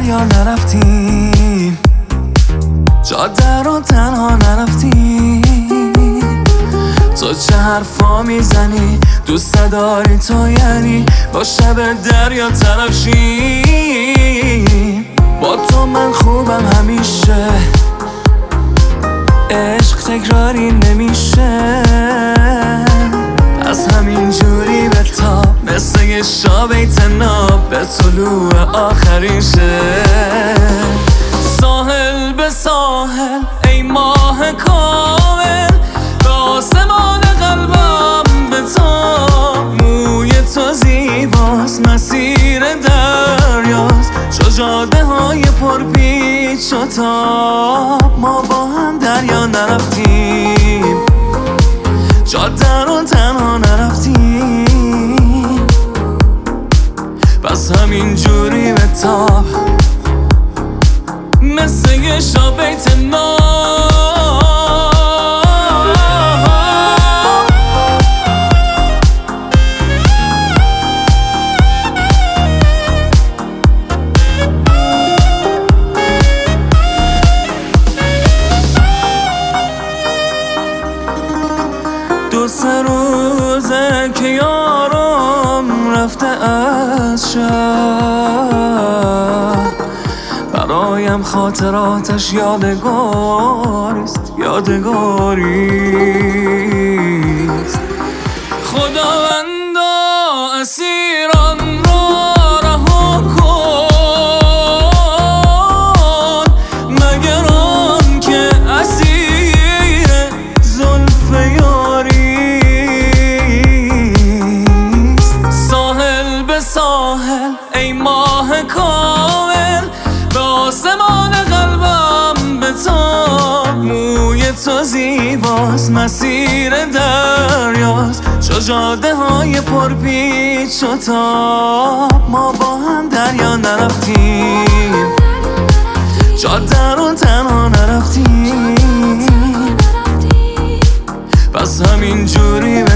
دریا نرفتیم، جاده رو تنها نرفتیم. تو چه حرفا میزنی؟ دوست داری تو یعنی با شب دریا طرف شیم. با تو من خوبم همیشه، عشق تکراری نمیشه. از همین جوری به تاب مثل یه شابه تناب به طلوع آخرین شب. ساحل به ساحل ای ماه کامل، به آسمان قلبم به تا. موی تو زیباست مسیر دریاست، چو جاده های پرپیچ و تاب. ما با هم دریا نرفتیم، جاده رو تنها نرفتیم. پس همین جوری به تاب مثل یه شب بیت ناب. دو سه روزه که یارم رفته از شهر، برایم خاطراتش یادگاریست، یادگاریست. خداوندا اسیران را رها کن، مگر آن که اسیر زلف یاریست. ساحل به ساحل ای ماه کامل، به آسمان قلبم به تا. موی تو زیباست مسیر دریاست، چو جاده های پرپیچ و تاب. ما با هم دریا نرفتیم، جاده رو تنها نرفتیم. پس همین جوری